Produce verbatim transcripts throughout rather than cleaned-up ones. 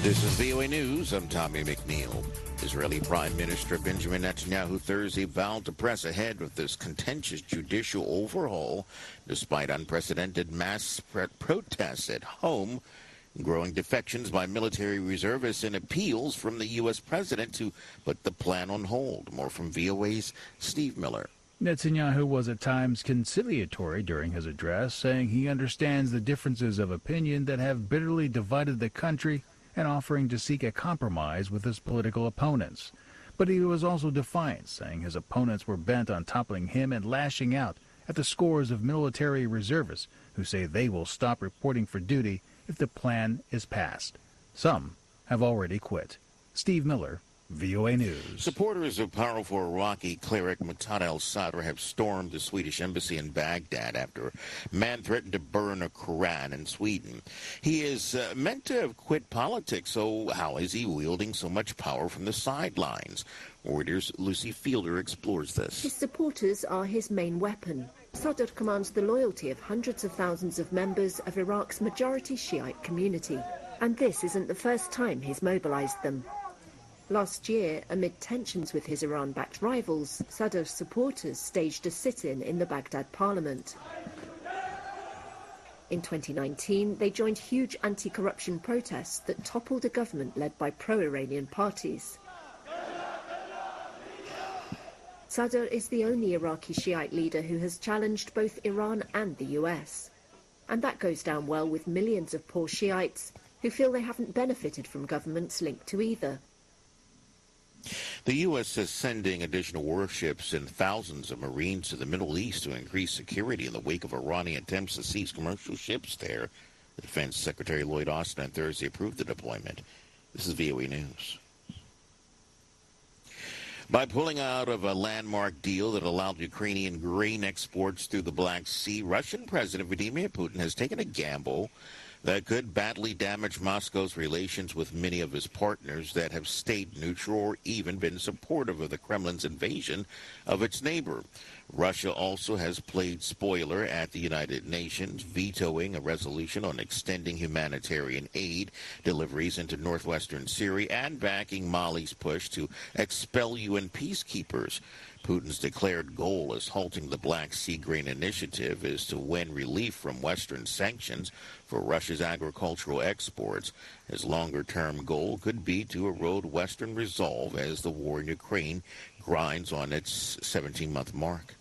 This is V O A News. I'm Tommy McNeil. Israeli Prime Minister Benjamin Netanyahu Thursday vowed to press ahead with this contentious judicial overhaul despite unprecedented mass protests at home, growing defections by military reservists, and appeals from the U S president to put the plan on hold. More from V O A's Steve Miller. Netanyahu was at times conciliatory during his address, saying he understands the differences of opinion that have bitterly divided the country and offering to seek a compromise with his political opponents. But he was also defiant, saying his opponents were bent on toppling him and lashing out at the scores of military reservists who say they will stop reporting for duty if the plan is passed. Some have already quit. Steve Miller, V O A News. Supporters of powerful Iraqi cleric Muqtada al-Sadr have stormed the Swedish embassy in Baghdad after a man threatened to burn a Quran in Sweden. He is uh, meant to have quit politics, so how is he wielding so much power from the sidelines? Reuters' Lucy Fielder explores this. His supporters are his main weapon. Sadr commands the loyalty of hundreds of thousands of members of Iraq's majority Shiite community. And this isn't the first time he's mobilized them. Last year, amid tensions with his Iran-backed rivals, Sadr's supporters staged a sit-in in the Baghdad parliament. In twenty nineteen, they joined huge anti-corruption protests that toppled a government led by pro-Iranian parties. Sadr is the only Iraqi Shiite leader who has challenged both Iran and the U S. And that goes down well with millions of poor Shiites who feel they haven't benefited from governments linked to either. The U S is sending additional warships and thousands of Marines to the Middle East to increase security in the wake of Iranian attempts to seize commercial ships there. The Defense Secretary Lloyd Austin on Thursday approved the deployment. This is V O A News. By pulling out of a landmark deal that allowed Ukrainian grain exports through the Black Sea, Russian President Vladimir Putin has taken a gamble that could badly damage Moscow's relations with many of his partners that have stayed neutral or even been supportive of the Kremlin's invasion of its neighbor. Russia also has played spoiler at the United Nations, vetoing a resolution on extending humanitarian aid deliveries into northwestern Syria and backing Mali's push to expel U N peacekeepers. Putin's declared goal as halting the Black Sea Grain Initiative is to win relief from Western sanctions for Russia's agricultural exports. His longer-term goal could be to erode Western resolve as the war in Ukraine grinds on its seventeen-month mark.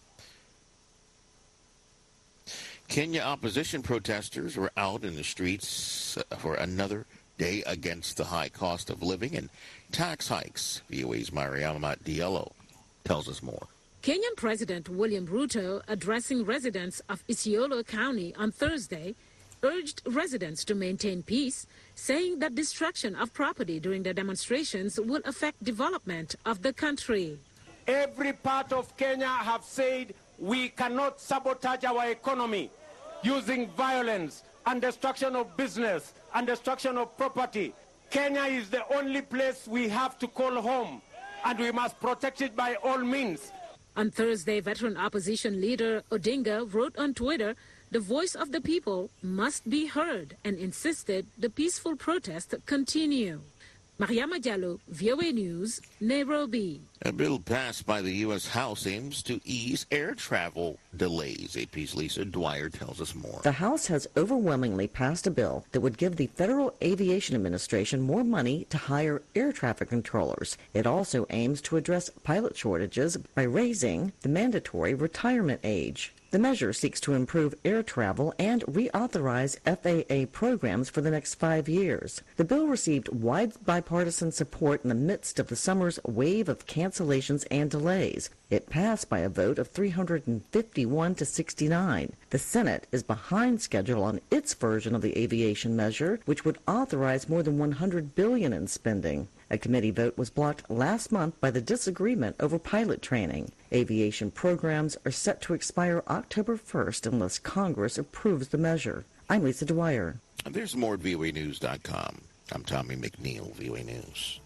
Kenya opposition protesters were out in the streets for another day against the high cost of living and tax hikes. V O A's Mariama Diallo tells us more. Kenyan President William Ruto, addressing residents of Isiolo County on Thursday, urged residents to maintain peace, saying that destruction of property during the demonstrations will affect development of the country. Every part of Kenya have said we cannot sabotage our economy using violence and destruction of business and destruction of property. Kenya is the only place we have to call home, and we must protect it by all means. On Thursday, veteran opposition leader Odinga wrote on Twitter, the voice of the people must be heard, and insisted the peaceful protest continue. Mariama Diallo, V O A News, Nairobi. A bill passed by the U S House aims to ease air travel delays. A P's Lisa Dwyer tells us more. The House has overwhelmingly passed a bill that would give the Federal Aviation Administration more money to hire air traffic controllers. It also aims to address pilot shortages by raising the mandatory retirement age. The measure seeks to improve air travel and reauthorize F A A programs for the next five years. The bill received wide bipartisan support in the midst of the summer's wave of cancellations and delays. It passed by a vote of three hundred fifty-one to sixty-nine. The Senate is behind schedule on its version of the aviation measure, which would authorize more than one hundred billion dollars in spending. A committee vote was blocked last month by the disagreement over pilot training. Aviation programs are set to expire October first unless Congress approves the measure. I'm Lisa Dwyer. There's more at V O A News dot com. I'm Tommy McNeil, V O A News.